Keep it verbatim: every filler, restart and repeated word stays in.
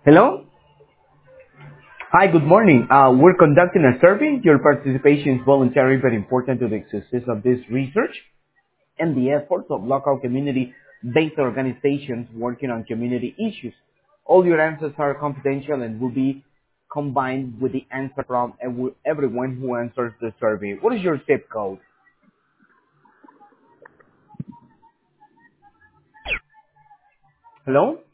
Hello? Hi, good morning. Uh, we're conducting a survey. Your participation is voluntary but important to the success of this research and the efforts of local community-based organizations working on community issues. All your answers are confidential and will be combined with the answer from ev- everyone who answers the survey. What is your zip code? Hello?